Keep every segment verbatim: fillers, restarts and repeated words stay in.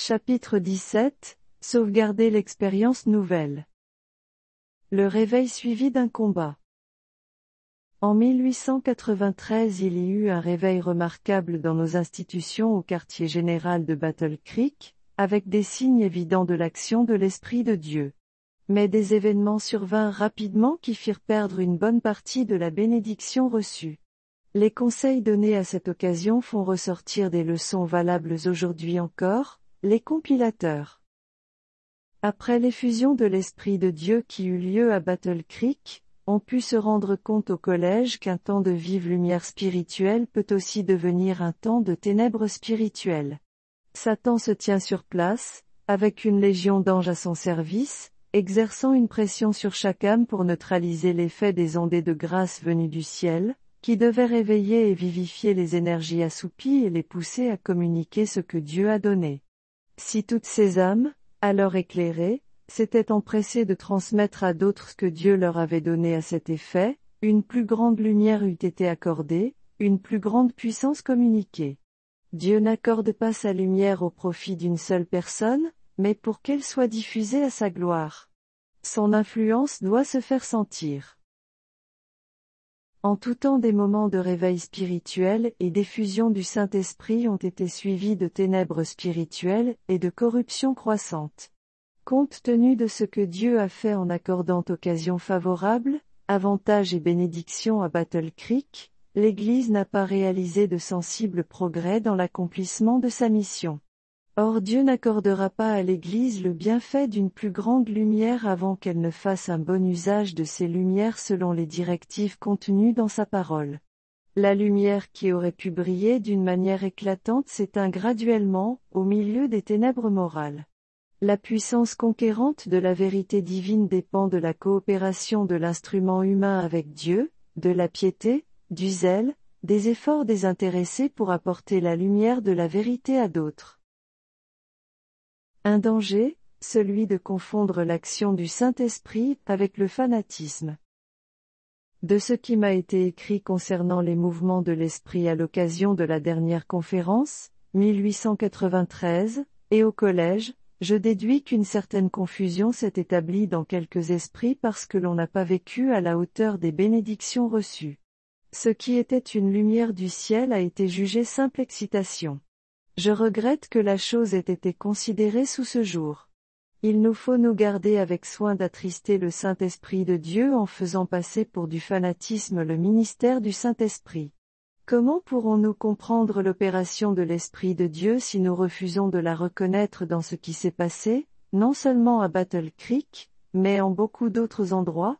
Chapitre dix-sept. Sauvegarder l'expérience nouvelle. Le réveil suivi d'un combat. En mille huit cent quatre-vingt-treize, il y eut un réveil remarquable dans nos institutions au quartier général de Battle Creek, avec des signes évidents de l'action de l'Esprit de Dieu. Mais des événements survinrent rapidement qui firent perdre une bonne partie de la bénédiction reçue. Les conseils donnés à cette occasion font ressortir des leçons valables aujourd'hui encore, les compilateurs. Après l'effusion de l'Esprit de Dieu qui eut lieu à Battle Creek, on put se rendre compte au collège qu'un temps de vive lumière spirituelle peut aussi devenir un temps de ténèbres spirituelles. Satan se tient sur place, avec une légion d'anges à son service, exerçant une pression sur chaque âme pour neutraliser l'effet des ondées de grâce venues du ciel, qui devaient réveiller et vivifier les énergies assoupies et les pousser à communiquer ce que Dieu a donné. Si toutes ces âmes, alors éclairées, s'étaient empressées de transmettre à d'autres ce que Dieu leur avait donné à cet effet, une plus grande lumière eût été accordée, une plus grande puissance communiquée. Dieu n'accorde pas sa lumière au profit d'une seule personne, mais pour qu'elle soit diffusée à sa gloire. Son influence doit se faire sentir. En tout temps, des moments de réveil spirituel et d'effusion du Saint-Esprit ont été suivis de ténèbres spirituelles et de corruption croissante. Compte tenu de ce que Dieu a fait en accordant occasion favorable, avantages et bénédictions à Battle Creek, l'Église n'a pas réalisé de sensibles progrès dans l'accomplissement de sa mission. Or Dieu n'accordera pas à l'Église le bienfait d'une plus grande lumière avant qu'elle ne fasse un bon usage de ces lumières selon les directives contenues dans sa parole. La lumière qui aurait pu briller d'une manière éclatante s'éteint graduellement, au milieu des ténèbres morales. La puissance conquérante de la vérité divine dépend de la coopération de l'instrument humain avec Dieu, de la piété, du zèle, des efforts désintéressés pour apporter la lumière de la vérité à d'autres. Un danger, celui de confondre l'action du Saint-Esprit avec le fanatisme. De ce qui m'a été écrit concernant les mouvements de l'Esprit à l'occasion de la dernière conférence, mille huit cent quatre-vingt-treize, et au collège, je déduis qu'une certaine confusion s'est établie dans quelques esprits parce que l'on n'a pas vécu à la hauteur des bénédictions reçues. Ce qui était une lumière du ciel a été jugé simple excitation. Je regrette que la chose ait été considérée sous ce jour. Il nous faut nous garder avec soin d'attrister le Saint-Esprit de Dieu en faisant passer pour du fanatisme le ministère du Saint-Esprit. Comment pourrons-nous comprendre l'opération de l'Esprit de Dieu si nous refusons de la reconnaître dans ce qui s'est passé, non seulement à Battle Creek, mais en beaucoup d'autres endroits?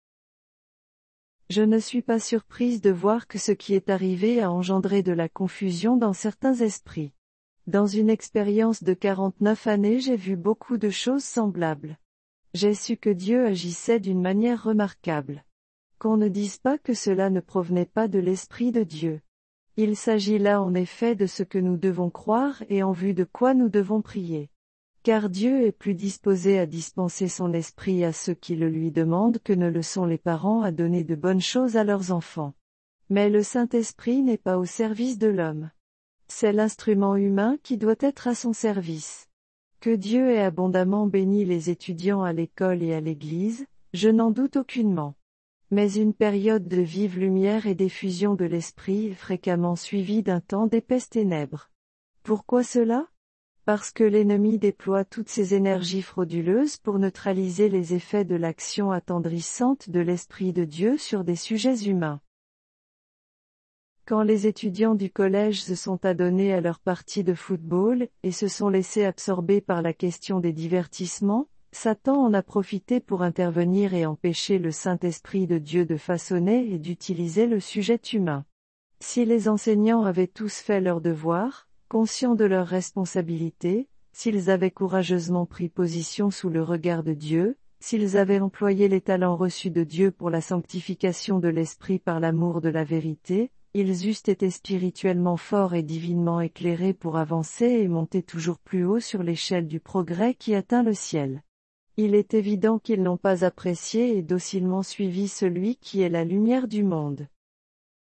Je ne suis pas surprise de voir que ce qui est arrivé a engendré de la confusion dans certains esprits. Dans une expérience de quarante-neuf années, j'ai vu beaucoup de choses semblables. J'ai su que Dieu agissait d'une manière remarquable. Qu'on ne dise pas que cela ne provenait pas de l'Esprit de Dieu. Il s'agit là en effet de ce que nous devons croire et en vue de quoi nous devons prier. Car Dieu est plus disposé à dispenser son esprit à ceux qui le lui demandent que ne le sont les parents à donner de bonnes choses à leurs enfants. Mais le Saint-Esprit n'est pas au service de l'homme. C'est l'instrument humain qui doit être à son service. Que Dieu ait abondamment béni les étudiants à l'école et à l'Église, je n'en doute aucunement. Mais une période de vive lumière et d'effusion de l'Esprit est fréquemment suivie d'un temps d'épaisses ténèbres. Pourquoi cela? Parce que l'ennemi déploie toutes ses énergies frauduleuses pour neutraliser les effets de l'action attendrissante de l'Esprit de Dieu sur des sujets humains. Quand les étudiants du collège se sont adonnés à leur partie de football, et se sont laissés absorber par la question des divertissements, Satan en a profité pour intervenir et empêcher le Saint-Esprit de Dieu de façonner et d'utiliser le sujet humain. Si les enseignants avaient tous fait leur devoir, conscients de leurs responsabilités, s'ils avaient courageusement pris position sous le regard de Dieu, s'ils avaient employé les talents reçus de Dieu pour la sanctification de l'esprit par l'amour de la vérité, ils eussent été spirituellement forts et divinement éclairés pour avancer et monter toujours plus haut sur l'échelle du progrès qui atteint le ciel. Il est évident qu'ils n'ont pas apprécié et docilement suivi celui qui est la lumière du monde.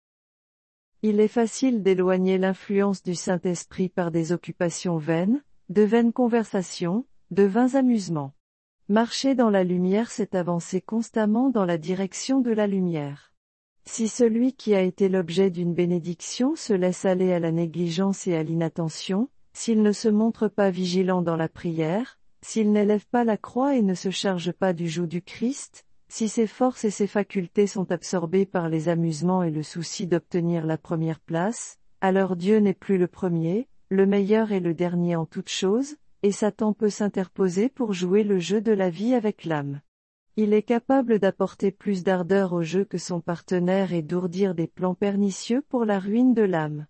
Il est facile d'éloigner l'influence du Saint-Esprit par des occupations vaines, de vaines conversations, de vains amusements. Marcher dans la lumière, c'est avancer constamment dans la direction de la lumière. Si celui qui a été l'objet d'une bénédiction se laisse aller à la négligence et à l'inattention, s'il ne se montre pas vigilant dans la prière, s'il n'élève pas la croix et ne se charge pas du joug du Christ, si ses forces et ses facultés sont absorbées par les amusements et le souci d'obtenir la première place, alors Dieu n'est plus le premier, le meilleur et le dernier en toutes choses, et Satan peut s'interposer pour jouer le jeu de la vie avec l'âme. Il est capable d'apporter plus d'ardeur au jeu que son partenaire et d'ourdir des plans pernicieux pour la ruine de l'âme.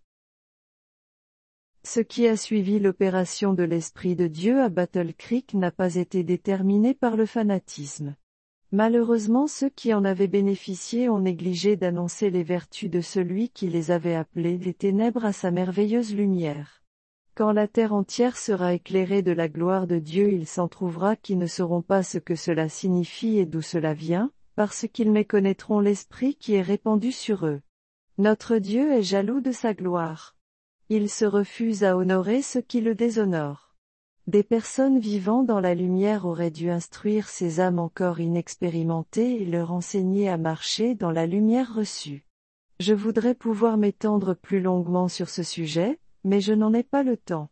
Ce qui a suivi l'opération de l'Esprit de Dieu à Battle Creek n'a pas été déterminé par le fanatisme. Malheureusement, ceux qui en avaient bénéficié ont négligé d'annoncer les vertus de celui qui les avait appelés des ténèbres à sa merveilleuse lumière. Quand la terre entière sera éclairée de la gloire de Dieu, il s'en trouvera qui ne sauront pas ce que cela signifie et d'où cela vient, parce qu'ils méconnaîtront l'Esprit qui est répandu sur eux. Notre Dieu est jaloux de sa gloire. Il se refuse à honorer ceux qui le déshonorent. Des personnes vivant dans la lumière auraient dû instruire ces âmes encore inexpérimentées et leur enseigner à marcher dans la lumière reçue. Je voudrais pouvoir m'étendre plus longuement sur ce sujet, mais je n'en ai pas le temps.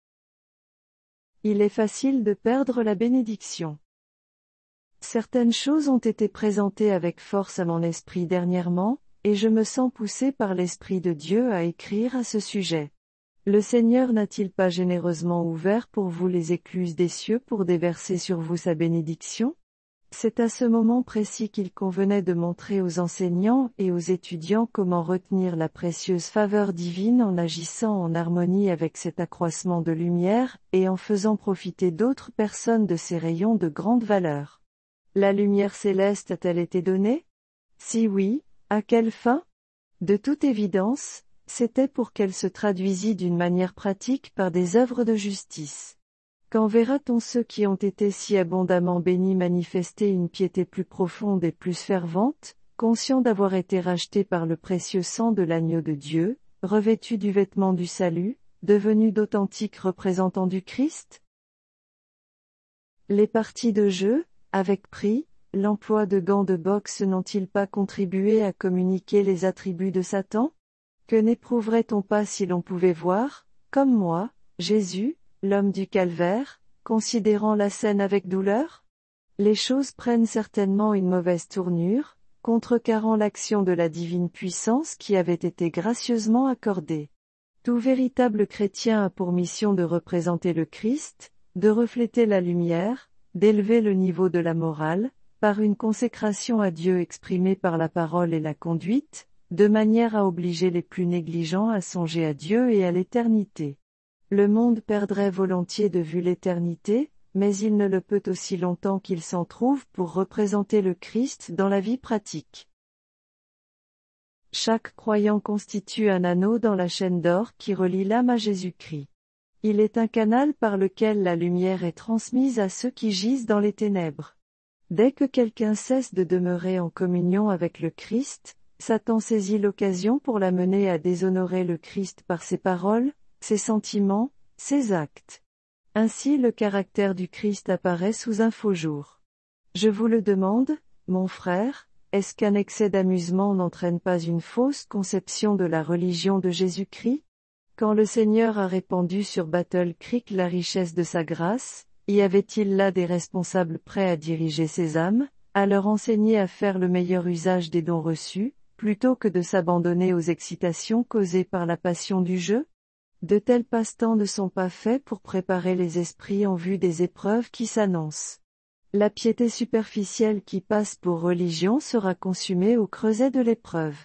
Il est facile de perdre la bénédiction. Certaines choses ont été présentées avec force à mon esprit dernièrement, et je me sens poussé par l'Esprit de Dieu à écrire à ce sujet. Le Seigneur n'a-t-il pas généreusement ouvert pour vous les écluses des cieux pour déverser sur vous sa bénédiction? C'est à ce moment précis qu'il convenait de montrer aux enseignants et aux étudiants comment retenir la précieuse faveur divine en agissant en harmonie avec cet accroissement de lumière et en faisant profiter d'autres personnes de ces rayons de grande valeur. La lumière céleste a-t-elle été donnée? Si oui, à quelle fin? De toute évidence, c'était pour qu'elle se traduisît d'une manière pratique par des œuvres de justice. Quand verra-t-on ceux qui ont été si abondamment bénis manifester une piété plus profonde et plus fervente, conscients d'avoir été rachetés par le précieux sang de l'agneau de Dieu, revêtus du vêtement du salut, devenus d'authentiques représentants du Christ? Les parties de jeu, avec prix, l'emploi de gants de boxe n'ont-ils pas contribué à communiquer les attributs de Satan? Que n'éprouverait-on pas si l'on pouvait voir, comme moi, Jésus, l'homme du calvaire, considérant la scène avec douleur? Les choses prennent certainement une mauvaise tournure, contrecarrant l'action de la divine puissance qui avait été gracieusement accordée. Tout véritable chrétien a pour mission de représenter le Christ, de refléter la lumière, d'élever le niveau de la morale, par une consécration à Dieu exprimée par la parole et la conduite, de manière à obliger les plus négligents à songer à Dieu et à l'éternité. Le monde perdrait volontiers de vue l'éternité, mais il ne le peut aussi longtemps qu'il s'en trouve pour représenter le Christ dans la vie pratique. Chaque croyant constitue un anneau dans la chaîne d'or qui relie l'âme à Jésus-Christ. Il est un canal par lequel la lumière est transmise à ceux qui gisent dans les ténèbres. Dès que quelqu'un cesse de demeurer en communion avec le Christ, Satan saisit l'occasion pour l'amener à déshonorer le Christ par ses paroles, ses sentiments, ses actes. Ainsi le caractère du Christ apparaît sous un faux jour. Je vous le demande, mon frère, est-ce qu'un excès d'amusement n'entraîne pas une fausse conception de la religion de Jésus-Christ? Quand le Seigneur a répandu sur Battle Creek la richesse de sa grâce, y avait-il là des responsables prêts à diriger ces âmes, à leur enseigner à faire le meilleur usage des dons reçus, plutôt que de s'abandonner aux excitations causées par la passion du jeu? De tels passe-temps ne sont pas faits pour préparer les esprits en vue des épreuves qui s'annoncent. La piété superficielle qui passe pour religion sera consumée au creuset de l'épreuve.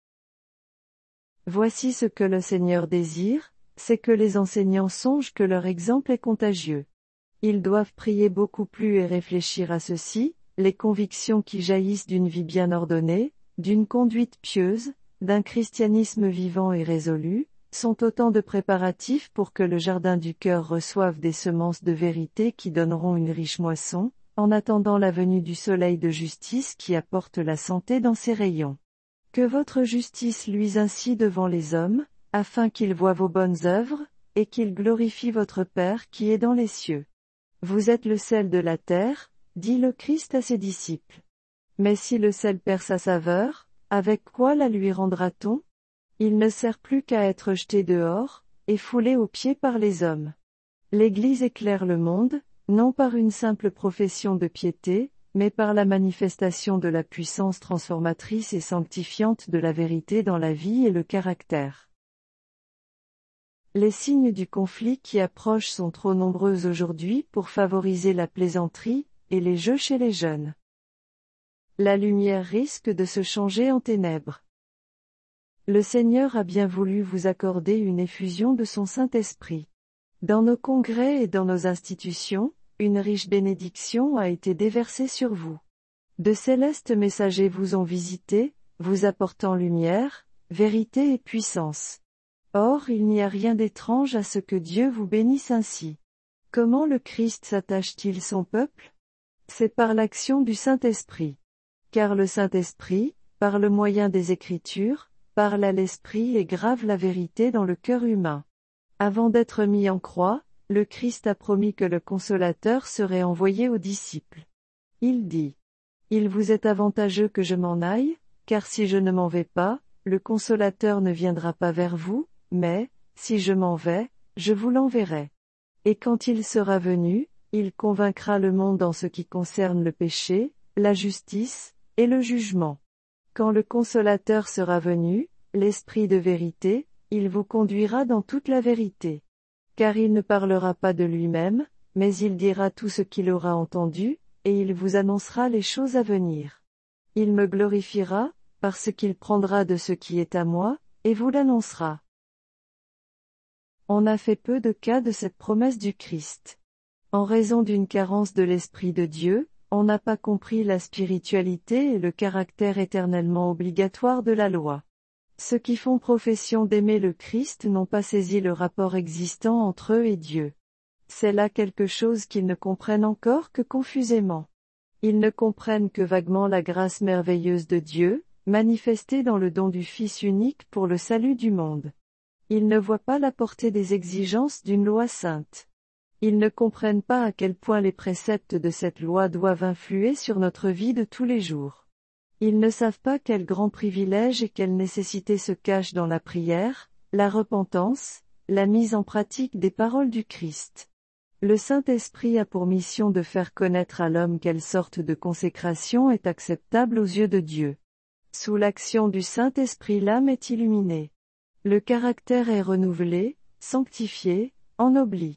Voici ce que le Seigneur désire, c'est que les enseignants songent que leur exemple est contagieux. Ils doivent prier beaucoup plus et réfléchir à ceci, les convictions qui jaillissent d'une vie bien ordonnée, d'une conduite pieuse, d'un christianisme vivant et résolu, sont autant de préparatifs pour que le jardin du cœur reçoive des semences de vérité qui donneront une riche moisson, en attendant la venue du soleil de justice qui apporte la santé dans ses rayons. Que votre justice luise ainsi devant les hommes, afin qu'ils voient vos bonnes œuvres, et qu'il glorifie votre Père qui est dans les cieux. Vous êtes le sel de la terre, dit le Christ à ses disciples. Mais si le sel perd sa saveur, avec quoi la lui rendra-t-on? Il ne sert plus qu'à être jeté dehors, et foulé aux pieds par les hommes. L'Église éclaire le monde, non par une simple profession de piété, mais par la manifestation de la puissance transformatrice et sanctifiante de la vérité dans la vie et le caractère. Les signes du conflit qui approche sont trop nombreux aujourd'hui pour favoriser la plaisanterie et les jeux chez les jeunes. La lumière risque de se changer en ténèbres. Le Seigneur a bien voulu vous accorder une effusion de son Saint-Esprit. Dans nos congrès et dans nos institutions, une riche bénédiction a été déversée sur vous. De célestes messagers vous ont visité, vous apportant lumière, vérité et puissance. Or il n'y a rien d'étrange à ce que Dieu vous bénisse ainsi. Comment le Christ s'attache-t-il son peuple? C'est par l'action du Saint-Esprit. Car le Saint-Esprit, par le moyen des Écritures, parle à l'Esprit et grave la vérité dans le cœur humain. Avant d'être mis en croix, le Christ a promis que le Consolateur serait envoyé aux disciples. Il dit: « Il vous est avantageux que je m'en aille, car si je ne m'en vais pas, le Consolateur ne viendra pas vers vous, mais, si je m'en vais, je vous l'enverrai. Et quand il sera venu, il convaincra le monde en ce qui concerne le péché, la justice, et le jugement. Quand le Consolateur sera venu, l'Esprit de vérité, il vous conduira dans toute la vérité. Car il ne parlera pas de lui-même, mais il dira tout ce qu'il aura entendu, et il vous annoncera les choses à venir. Il me glorifiera, parce qu'il prendra de ce qui est à moi, et vous l'annoncera. » On a fait peu de cas de cette promesse du Christ. En raison d'une carence de l'Esprit de Dieu, on n'a pas compris la spiritualité et le caractère éternellement obligatoire de la loi. Ceux qui font profession d'aimer le Christ n'ont pas saisi le rapport existant entre eux et Dieu. C'est là quelque chose qu'ils ne comprennent encore que confusément. Ils ne comprennent que vaguement la grâce merveilleuse de Dieu, manifestée dans le don du Fils unique pour le salut du monde. Ils ne voient pas la portée des exigences d'une loi sainte. Ils ne comprennent pas à quel point les préceptes de cette loi doivent influer sur notre vie de tous les jours. Ils ne savent pas quel grand privilège et quelle nécessité se cachent dans la prière, la repentance, la mise en pratique des paroles du Christ. Le Saint-Esprit a pour mission de faire connaître à l'homme quelle sorte de consécration est acceptable aux yeux de Dieu. Sous l'action du Saint-Esprit, l'âme est illuminée. Le caractère est renouvelé, sanctifié, ennobli.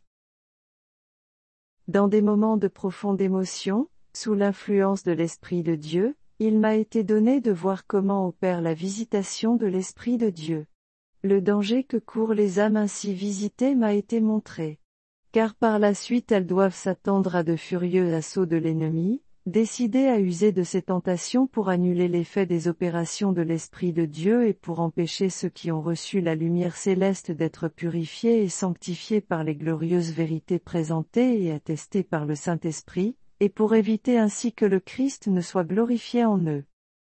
Dans des moments de profonde émotion, sous l'influence de l'Esprit de Dieu, il m'a été donné de voir comment opère la visitation de l'Esprit de Dieu. Le danger que courent les âmes ainsi visitées m'a été montré. Car par la suite elles doivent s'attendre à de furieux assauts de l'ennemi, décidés à user de ces tentations pour annuler l'effet des opérations de l'Esprit de Dieu et pour empêcher ceux qui ont reçu la lumière céleste d'être purifiés et sanctifiés par les glorieuses vérités présentées et attestées par le Saint-Esprit, et pour éviter ainsi que le Christ ne soit glorifié en eux.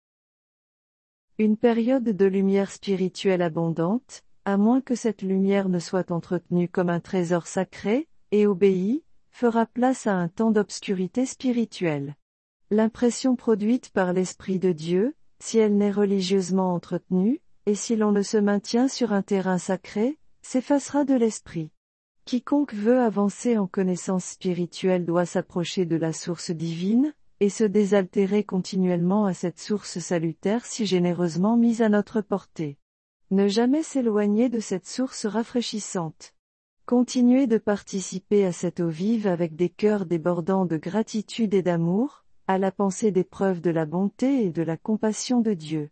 Une période de lumière spirituelle abondante, à moins que cette lumière ne soit entretenue comme un trésor sacré, et obéie, fera place à un temps d'obscurité spirituelle. L'impression produite par l'Esprit de Dieu, si elle n'est religieusement entretenue, et si l'on ne se maintient sur un terrain sacré, s'effacera de l'Esprit. Quiconque veut avancer en connaissance spirituelle doit s'approcher de la source divine, et se désaltérer continuellement à cette source salutaire si généreusement mise à notre portée. Ne jamais s'éloigner de cette source rafraîchissante. Continuez de participer à cette eau vive avec des cœurs débordants de gratitude et d'amour, à la pensée des preuves de la bonté et de la compassion de Dieu.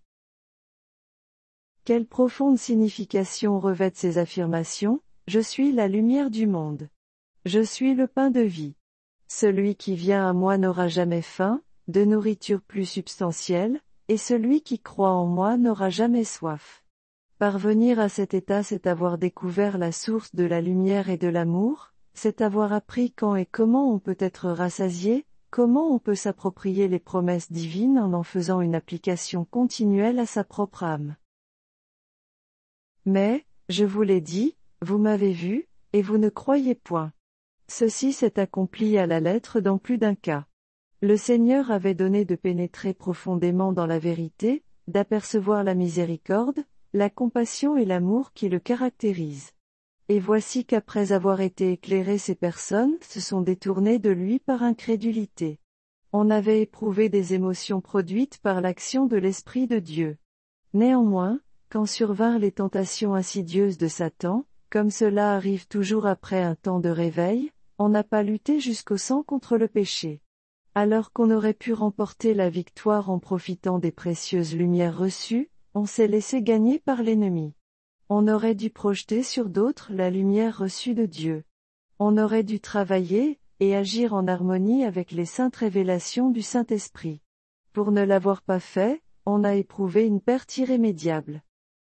Quelle profonde signification revêtent ces affirmations: je suis la lumière du monde. Je suis le pain de vie. Celui qui vient à moi n'aura jamais faim, de nourriture plus substantielle, et celui qui croit en moi n'aura jamais soif. Parvenir à cet état, c'est avoir découvert la source de la lumière et de l'amour, c'est avoir appris quand et comment on peut être rassasié, comment on peut s'approprier les promesses divines en en faisant une application continuelle à sa propre âme. Mais, je vous l'ai dit, vous m'avez vu, et vous ne croyez point. Ceci s'est accompli à la lettre dans plus d'un cas. Le Seigneur avait donné de pénétrer profondément dans la vérité, d'apercevoir la miséricorde, la compassion et l'amour qui le caractérisent. Et voici qu'après avoir été éclairés, ces personnes se sont détournées de lui par incrédulité. On avait éprouvé des émotions produites par l'action de l'Esprit de Dieu. Néanmoins, quand survinrent les tentations insidieuses de Satan, comme cela arrive toujours après un temps de réveil, on n'a pas lutté jusqu'au sang contre le péché. Alors qu'on aurait pu remporter la victoire en profitant des précieuses lumières reçues, on s'est laissé gagner par l'ennemi. On aurait dû projeter sur d'autres la lumière reçue de Dieu. On aurait dû travailler, et agir en harmonie avec les saintes révélations du Saint-Esprit. Pour ne l'avoir pas fait, on a éprouvé une perte irrémédiable.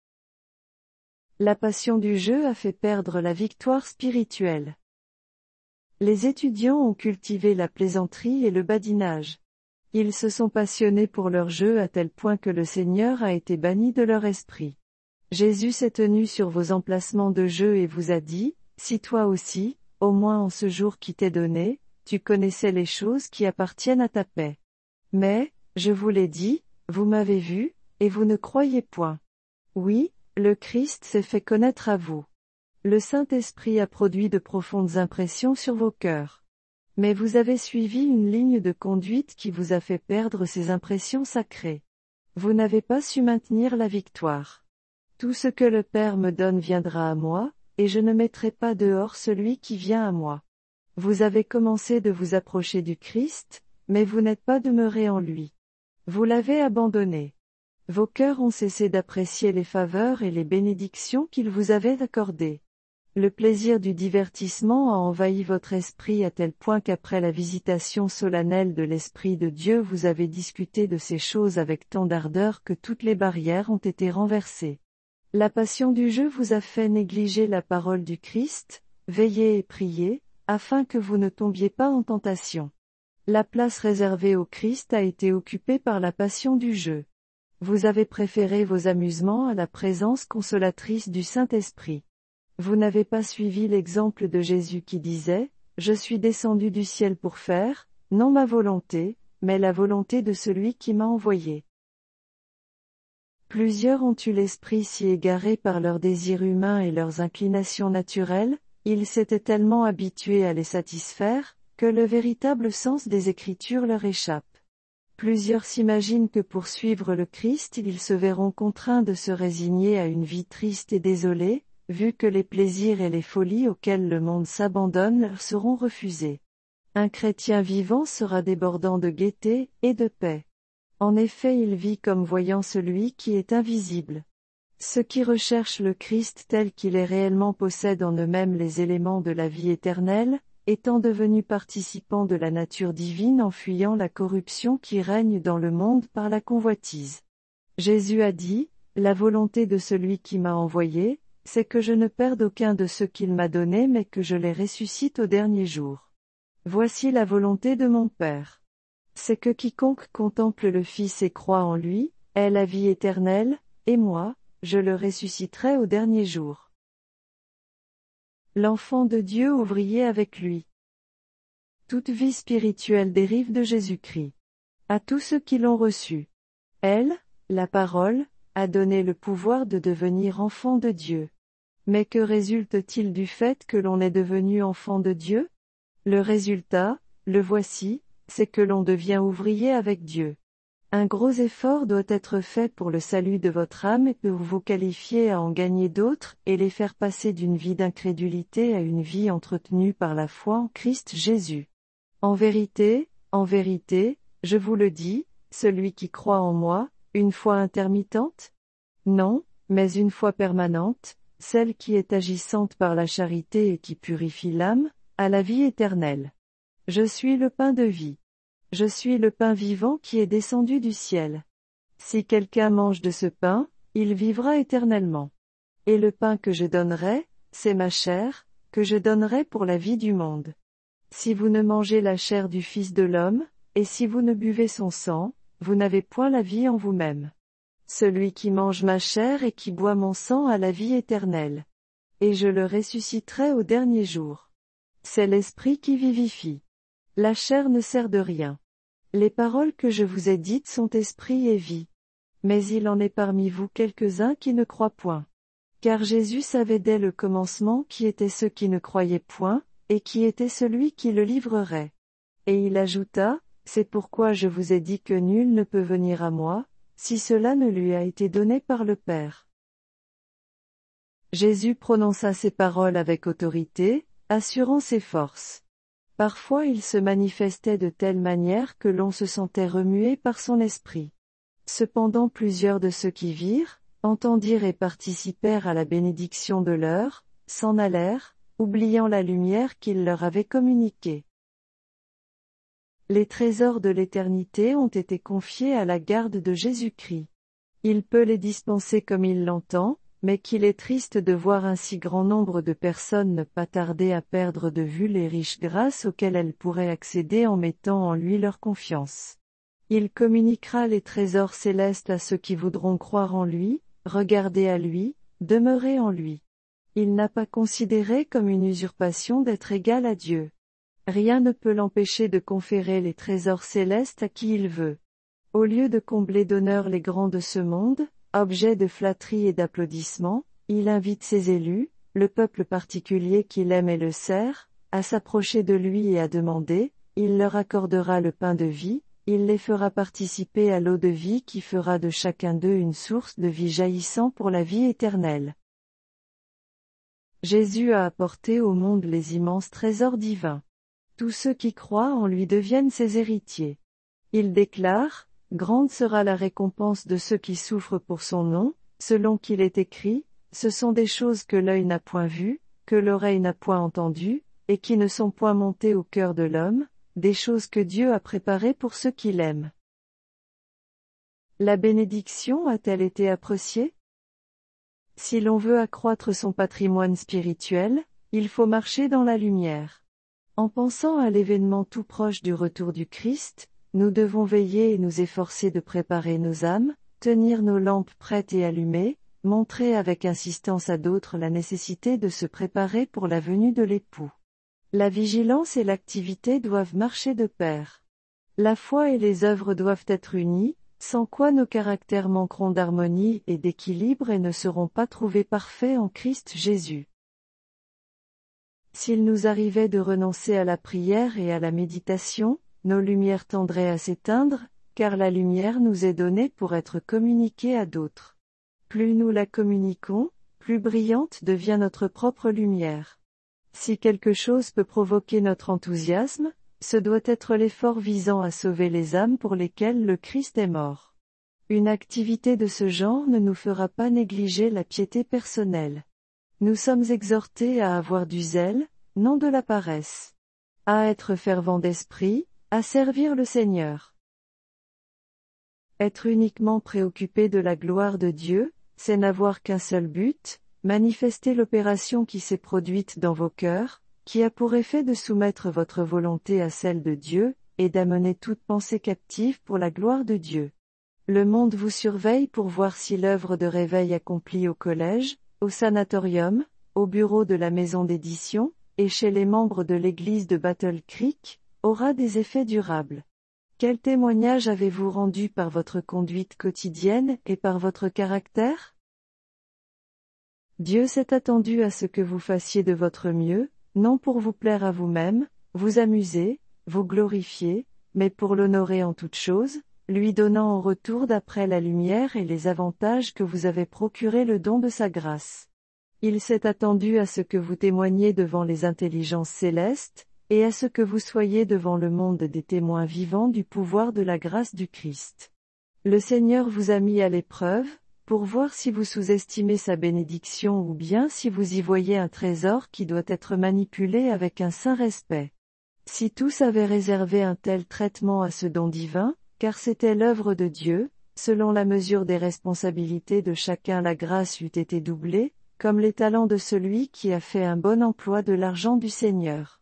La passion du jeu a fait perdre la victoire spirituelle. Les étudiants ont cultivé la plaisanterie et le badinage. Ils se sont passionnés pour leur jeu à tel point que le Seigneur a été banni de leur esprit. Jésus s'est tenu sur vos emplacements de jeu et vous a dit, si toi aussi, au moins en ce jour qui t'est donné, tu connaissais les choses qui appartiennent à ta paix. Mais, je vous l'ai dit, vous m'avez vu, et vous ne croyez point. Oui, le Christ s'est fait connaître à vous. Le Saint-Esprit a produit de profondes impressions sur vos cœurs. Mais vous avez suivi une ligne de conduite qui vous a fait perdre ces impressions sacrées. Vous n'avez pas su maintenir la victoire. Tout ce que le Père me donne viendra à moi, et je ne mettrai pas dehors celui qui vient à moi. Vous avez commencé de vous approcher du Christ, mais vous n'êtes pas demeuré en lui. Vous l'avez abandonné. Vos cœurs ont cessé d'apprécier les faveurs et les bénédictions qu'il vous avait accordées. Le plaisir du divertissement a envahi votre esprit à tel point qu'après la visitation solennelle de l'Esprit de Dieu vous avez discuté de ces choses avec tant d'ardeur que toutes les barrières ont été renversées. La passion du jeu vous a fait négliger la parole du Christ, veillez et priez, afin que vous ne tombiez pas en tentation. La place réservée au Christ a été occupée par la passion du jeu. Vous avez préféré vos amusements à la présence consolatrice du Saint-Esprit. Vous n'avez pas suivi l'exemple de Jésus qui disait, « Je suis descendu du ciel pour faire, non ma volonté, mais la volonté de celui qui m'a envoyé. » Plusieurs ont eu l'esprit si égaré par leurs désirs humains et leurs inclinations naturelles, ils s'étaient tellement habitués à les satisfaire, que le véritable sens des Écritures leur échappe. Plusieurs s'imaginent que pour suivre le Christ ils se verront contraints de se résigner à une vie triste et désolée, vu que les plaisirs et les folies auxquels le monde s'abandonne leur seront refusés. Un chrétien vivant sera débordant de gaieté et de paix. En effet, il vit comme voyant celui qui est invisible. Ceux qui recherchent le Christ tel qu'il est réellement possèdent en eux-mêmes les éléments de la vie éternelle, étant devenus participants de la nature divine en fuyant la corruption qui règne dans le monde par la convoitise. Jésus a dit, « La volonté de celui qui m'a envoyé, c'est que je ne perde aucun de ceux qu'il m'a donnés mais que je les ressuscite au dernier jour. Voici la volonté de mon Père. C'est que quiconque contemple le Fils et croit en lui, ait la vie éternelle, et moi, je le ressusciterai au dernier jour. » L'enfant de Dieu ouvrier avec lui. Toute vie spirituelle dérive de Jésus-Christ. À tous ceux qui l'ont reçu. Elle, la parole, a donné le pouvoir de devenir enfant de Dieu. Mais que résulte-t-il du fait que l'on est devenu enfant de Dieu? Le résultat, le voici, c'est que l'on devient ouvrier avec Dieu. Un gros effort doit être fait pour le salut de votre âme et pour vous qualifier à en gagner d'autres et les faire passer d'une vie d'incrédulité à une vie entretenue par la foi en Christ Jésus. En vérité, en vérité, je vous le dis, celui qui croit en moi, une foi intermittente? Non, mais une foi permanente, celle qui est agissante par la charité et qui purifie l'âme, à la vie éternelle. Je suis le pain de vie. Je suis le pain vivant qui est descendu du ciel. Si quelqu'un mange de ce pain, il vivra éternellement. Et le pain que je donnerai, c'est ma chair, que je donnerai pour la vie du monde. Si vous ne mangez la chair du Fils de l'homme, et si vous ne buvez son sang, vous n'avez point la vie en vous-même. Celui qui mange ma chair et qui boit mon sang a la vie éternelle. et je le ressusciterai au dernier jour. C'est l'Esprit qui vivifie. La chair ne sert de rien. Les paroles que je vous ai dites sont esprit et vie. Mais il en est parmi vous quelques-uns qui ne croient point. Car Jésus savait dès le commencement qui étaient ceux qui ne croyaient point, et qui était celui qui le livrerait. Et il ajouta, c'est pourquoi je vous ai dit que nul ne peut venir à moi, si cela ne lui a été donné par le Père. Jésus prononça ces paroles avec autorité, assurant ses forces. Parfois il se manifestait de telle manière que l'on se sentait remué par son esprit. Cependant plusieurs de ceux qui virent, entendirent et participèrent à la bénédiction de l'heure, s'en allèrent, oubliant la lumière qu'il leur avait communiquée. Les trésors de l'éternité ont été confiés à la garde de Jésus-Christ. Il peut les dispenser comme il l'entend, mais qu'il est triste de voir un si grand nombre de personnes ne pas tarder à perdre de vue les riches grâces auxquelles elles pourraient accéder en mettant en lui leur confiance. Il communiquera les trésors célestes à ceux qui voudront croire en lui, regarder à lui, demeurer en lui. Il n'a pas considéré comme une usurpation d'être égal à Dieu. Rien ne peut l'empêcher de conférer les trésors célestes à qui il veut. Au lieu de combler d'honneur les grands de ce monde, objet de flatterie et d'applaudissements, il invite ses élus, le peuple particulier qu'il aime et le sert, à s'approcher de lui et à demander, il leur accordera le pain de vie, il les fera participer à l'eau de vie qui fera de chacun d'eux une source de vie jaillissant pour la vie éternelle. Jésus a apporté au monde les immenses trésors divins. Tous ceux qui croient en lui deviennent ses héritiers. Il déclare, « Grande sera la récompense de ceux qui souffrent pour son nom, selon qu'il est écrit, ce sont des choses que l'œil n'a point vues, que l'oreille n'a point entendues, et qui ne sont point montées au cœur de l'homme, des choses que Dieu a préparées pour ceux qui l'aiment. » La bénédiction a-t-elle été appréciée? Si l'on veut accroître son patrimoine spirituel, il faut marcher dans la lumière. En pensant à l'événement tout proche du retour du Christ, nous devons veiller et nous efforcer de préparer nos âmes, tenir nos lampes prêtes et allumées, montrer avec insistance à d'autres la nécessité de se préparer pour la venue de l'époux. La vigilance et l'activité doivent marcher de pair. La foi et les œuvres doivent être unies, sans quoi nos caractères manqueront d'harmonie et d'équilibre et ne seront pas trouvés parfaits en Christ Jésus. S'il nous arrivait de renoncer à la prière et à la méditation, nos lumières tendraient à s'éteindre, car la lumière nous est donnée pour être communiquée à d'autres. Plus nous la communiquons, plus brillante devient notre propre lumière. Si quelque chose peut provoquer notre enthousiasme, ce doit être l'effort visant à sauver les âmes pour lesquelles le Christ est mort. Une activité de ce genre ne nous fera pas négliger la piété personnelle. Nous sommes exhortés à avoir du zèle, non de la paresse. À être fervents d'esprit, à servir le Seigneur. Être uniquement préoccupé de la gloire de Dieu, c'est n'avoir qu'un seul but, manifester l'opération qui s'est produite dans vos cœurs, qui a pour effet de soumettre votre volonté à celle de Dieu, et d'amener toute pensée captive pour la gloire de Dieu. Le monde vous surveille pour voir si l'œuvre de réveil accomplie au collège, au sanatorium, au bureau de la maison d'édition, et chez les membres de l'église de Battle Creek, aura des effets durables. Quel témoignage avez-vous rendu par votre conduite quotidienne et par votre caractère? Dieu s'est attendu à ce que vous fassiez de votre mieux, non pour vous plaire à vous-même, vous amuser, vous glorifier, mais pour l'honorer en toutes choses, lui donnant en retour d'après la lumière et les avantages que vous avez procuré le don de sa grâce. Il s'est attendu à ce que vous témoigniez devant les intelligences célestes, et à ce que vous soyez devant le monde des témoins vivants du pouvoir de la grâce du Christ. Le Seigneur vous a mis à l'épreuve, pour voir si vous sous-estimez sa bénédiction ou bien si vous y voyez un trésor qui doit être manipulé avec un saint respect. Si tous avaient réservé un tel traitement à ce don divin, car c'était l'œuvre de Dieu, selon la mesure des responsabilités de chacun la grâce eût été doublée, comme les talents de celui qui a fait un bon emploi de l'argent du Seigneur.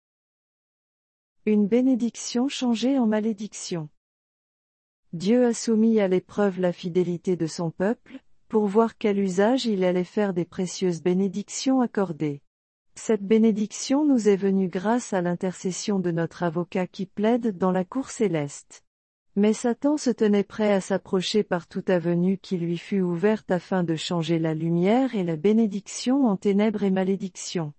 Une bénédiction changée en malédiction. Dieu a soumis à l'épreuve la fidélité de son peuple, pour voir quel usage il allait faire des précieuses bénédictions accordées. Cette bénédiction nous est venue grâce à l'intercession de notre avocat qui plaide dans la cour céleste. Mais Satan se tenait prêt à s'approcher par toute avenue qui lui fut ouverte afin de changer la lumière et la bénédiction en ténèbres et malédiction.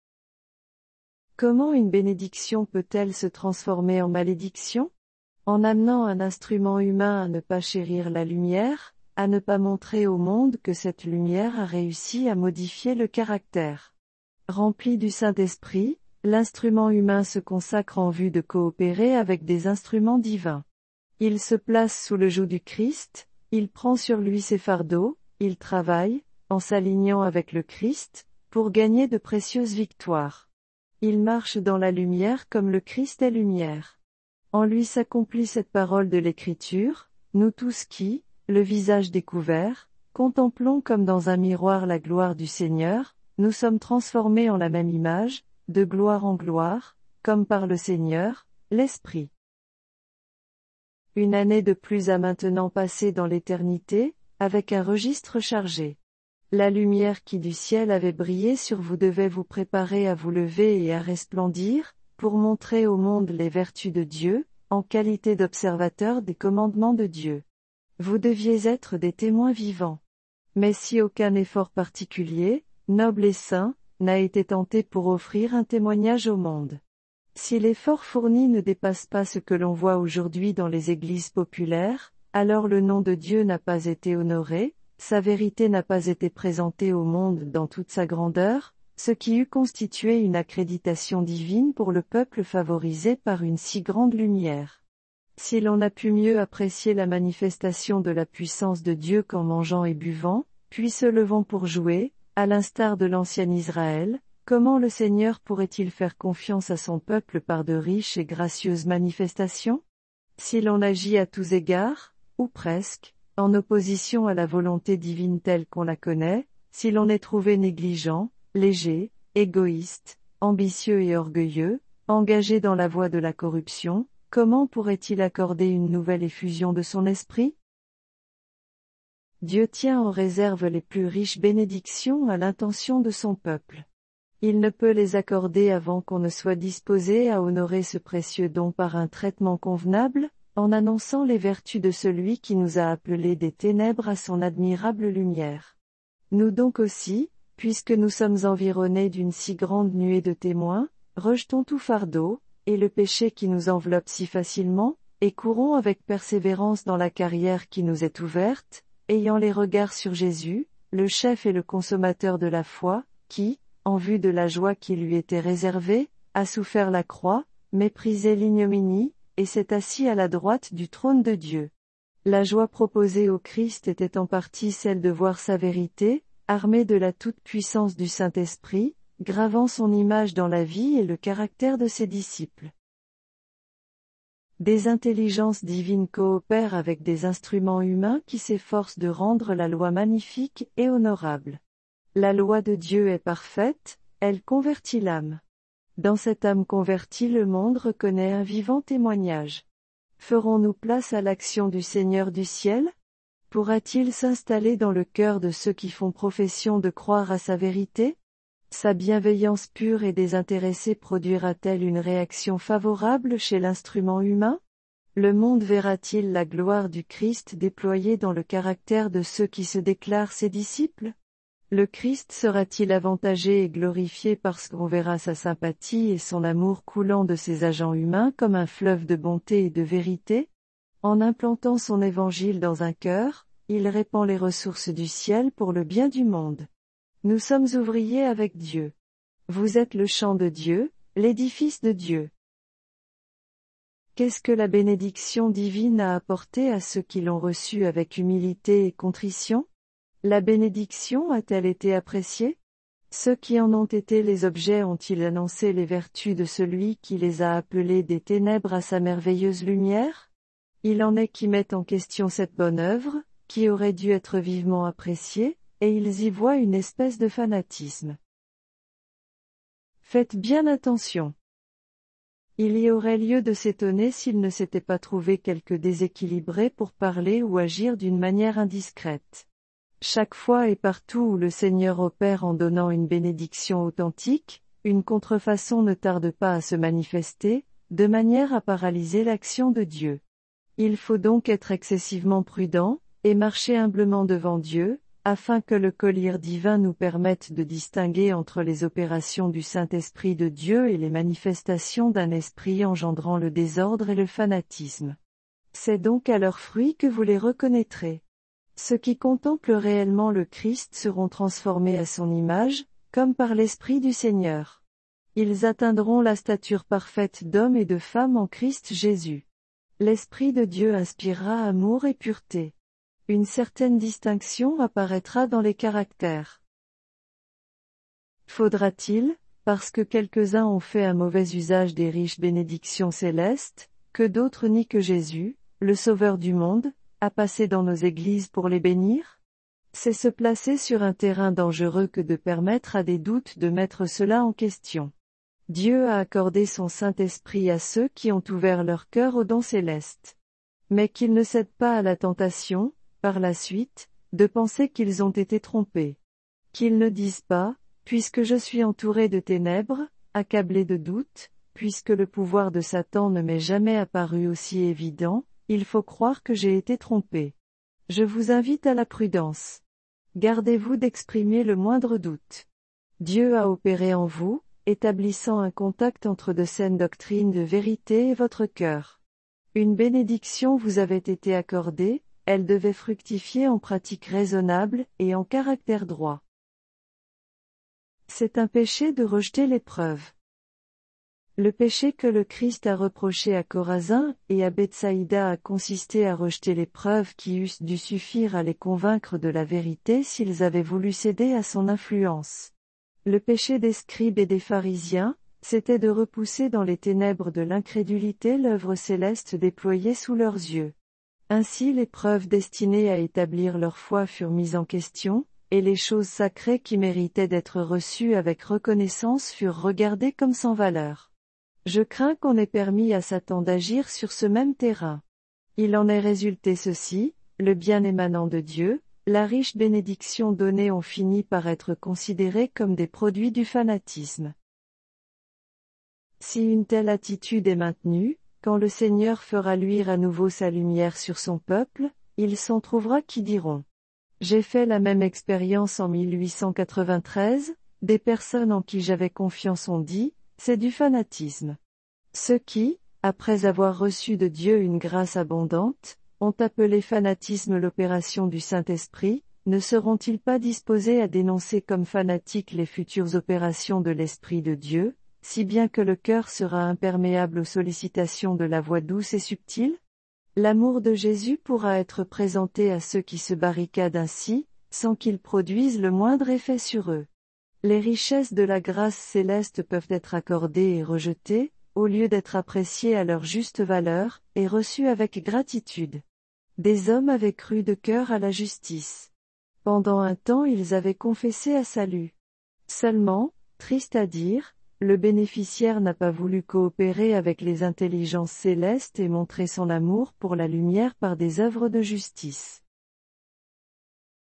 Comment une bénédiction peut-elle se transformer en malédiction? En amenant un instrument humain à ne pas chérir la lumière, à ne pas montrer au monde que cette lumière a réussi à modifier le caractère. Rempli du Saint-Esprit, l'instrument humain se consacre en vue de coopérer avec des instruments divins. Il se place sous le joug du Christ, il prend sur lui ses fardeaux, il travaille, en s'alignant avec le Christ, pour gagner de précieuses victoires. Il marche dans la lumière comme le Christ est lumière. En lui s'accomplit cette parole de l'Écriture, nous tous qui, le visage découvert, contemplons comme dans un miroir la gloire du Seigneur, nous sommes transformés en la même image, de gloire en gloire, comme par le Seigneur, l'Esprit. Une année de plus a maintenant passé dans l'éternité, avec un registre chargé. La lumière qui du ciel avait brillé sur vous devait vous préparer à vous lever et à resplendir, pour montrer au monde les vertus de Dieu, en qualité d'observateur des commandements de Dieu. Vous deviez être des témoins vivants. Mais si aucun effort particulier, noble et saint, n'a été tenté pour offrir un témoignage au monde. Si l'effort fourni ne dépasse pas ce que l'on voit aujourd'hui dans les églises populaires, alors le nom de Dieu n'a pas été honoré, sa vérité n'a pas été présentée au monde dans toute sa grandeur, ce qui eût constitué une accréditation divine pour le peuple favorisé par une si grande lumière. Si l'on a pu mieux apprécier la manifestation de la puissance de Dieu qu'en mangeant et buvant, puis se levant pour jouer, à l'instar de l'ancien Israël, comment le Seigneur pourrait-il faire confiance à son peuple par de riches et gracieuses manifestations? Si l'on agit à tous égards, ou presque, en opposition à la volonté divine telle qu'on la connaît, si l'on est trouvé négligent, léger, égoïste, ambitieux et orgueilleux, engagé dans la voie de la corruption, comment pourrait-il accorder une nouvelle effusion de son esprit? Dieu tient en réserve les plus riches bénédictions à l'intention de son peuple. Il ne peut les accorder avant qu'on ne soit disposé à honorer ce précieux don par un traitement convenable, en annonçant les vertus de celui qui nous a appelés des ténèbres à son admirable lumière. Nous donc aussi, puisque nous sommes environnés d'une si grande nuée de témoins, rejetons tout fardeau, et le péché qui nous enveloppe si facilement, et courons avec persévérance dans la carrière qui nous est ouverte, ayant les regards sur Jésus, le chef et le consommateur de la foi, qui, en vue de la joie qui lui était réservée, a souffert la croix, méprisé l'ignominie, et s'est assis à la droite du trône de Dieu. La joie proposée au Christ était en partie celle de voir sa vérité, armée de la toute-puissance du Saint-Esprit, gravant son image dans la vie et le caractère de ses disciples. Des intelligences divines coopèrent avec des instruments humains qui s'efforcent de rendre la loi magnifique et honorable. La loi de Dieu est parfaite, elle convertit l'âme. Dans cette âme convertie le monde reconnaît un vivant témoignage. Ferons-nous place à l'action du Seigneur du ciel? Pourra-t-il s'installer dans le cœur de ceux qui font profession de croire à sa vérité? Sa bienveillance pure et désintéressée produira-t-elle une réaction favorable chez l'instrument humain? Le monde verra-t-il la gloire du Christ déployée dans le caractère de ceux qui se déclarent ses disciples? Le Christ sera-t-il avantagé et glorifié parce qu'on verra sa sympathie et son amour coulant de ses agents humains comme un fleuve de bonté et de vérité? En implantant son évangile dans un cœur, il répand les ressources du ciel pour le bien du monde. Nous sommes ouvriers avec Dieu. Vous êtes le champ de Dieu, l'édifice de Dieu. Qu'est-ce que la bénédiction divine a apporté à ceux qui l'ont reçue avec humilité et contrition? La bénédiction a-t-elle été appréciée? Ceux qui en ont été les objets ont-ils annoncé les vertus de celui qui les a appelés des ténèbres à sa merveilleuse lumière? Il en est qui mettent en question cette bonne œuvre, qui aurait dû être vivement appréciée, et ils y voient une espèce de fanatisme. Faites bien attention. Il y aurait lieu de s'étonner s'il ne s'était pas trouvé quelque déséquilibré pour parler ou agir d'une manière indiscrète. Chaque fois et partout où le Seigneur opère en donnant une bénédiction authentique, une contrefaçon ne tarde pas à se manifester, de manière à paralyser l'action de Dieu. Il faut donc être excessivement prudent, et marcher humblement devant Dieu, afin que le collier divin nous permette de distinguer entre les opérations du Saint-Esprit de Dieu et les manifestations d'un esprit engendrant le désordre et le fanatisme. C'est donc à leurs fruits que vous les reconnaîtrez. Ceux qui contemplent réellement le Christ seront transformés à son image, comme par l'Esprit du Seigneur. Ils atteindront la stature parfaite d'hommes et de femmes en Christ Jésus. L'Esprit de Dieu inspirera amour et pureté. Une certaine distinction apparaîtra dans les caractères. Faudra-t-il, parce que quelques-uns ont fait un mauvais usage des riches bénédictions célestes, que d'autres nient que Jésus, le Sauveur du monde, a passé dans nos églises pour les bénir? C'est se placer sur un terrain dangereux que de permettre à des doutes de mettre cela en question. Dieu a accordé son Saint-Esprit à ceux qui ont ouvert leur cœur aux dons célestes. Mais qu'ils ne cèdent pas à la tentation, par la suite, de penser qu'ils ont été trompés. Qu'ils ne disent pas, puisque je suis entouré de ténèbres, accablé de doutes, puisque le pouvoir de Satan ne m'est jamais apparu aussi évident, il faut croire que j'ai été trompé. Je vous invite à la prudence. Gardez-vous d'exprimer le moindre doute. Dieu a opéré en vous, établissant un contact entre de saines doctrines de vérité et votre cœur. Une bénédiction vous avait été accordée, elle devait fructifier en pratiques raisonnables et en caractère droit. C'est un péché de rejeter l'épreuve. Le péché que le Christ a reproché à Chorazin et à Bethsaïda a consisté à rejeter les preuves qui eussent dû suffire à les convaincre de la vérité s'ils avaient voulu céder à son influence. Le péché des scribes et des pharisiens, c'était de repousser dans les ténèbres de l'incrédulité l'œuvre céleste déployée sous leurs yeux. Ainsi les preuves destinées à établir leur foi furent mises en question, et les choses sacrées qui méritaient d'être reçues avec reconnaissance furent regardées comme sans valeur. Je crains qu'on ait permis à Satan d'agir sur ce même terrain. Il en est résulté ceci, le bien émanant de Dieu, la riche bénédiction donnée ont fini par être considérés comme des produits du fanatisme. Si une telle attitude est maintenue, quand le Seigneur fera luire à nouveau sa lumière sur son peuple, il s'en trouvera qui diront. J'ai fait la même expérience en mille huit cent quatre-vingt-treize, des personnes en qui j'avais confiance ont dit, c'est du fanatisme. Ceux qui, après avoir reçu de Dieu une grâce abondante, ont appelé fanatisme l'opération du Saint-Esprit, ne seront-ils pas disposés à dénoncer comme fanatiques les futures opérations de l'Esprit de Dieu, si bien que le cœur sera imperméable aux sollicitations de la voix douce et subtile? L'amour de Jésus pourra être présenté à ceux qui se barricadent ainsi, sans qu'ils produisent le moindre effet sur eux. Les richesses de la grâce céleste peuvent être accordées et rejetées, au lieu d'être appréciées à leur juste valeur, et reçues avec gratitude. Des hommes avaient cru de cœur à la justice. Pendant un temps ils avaient confessé à salut. Seulement, triste à dire, le bénéficiaire n'a pas voulu coopérer avec les intelligences célestes et montrer son amour pour la lumière par des œuvres de justice.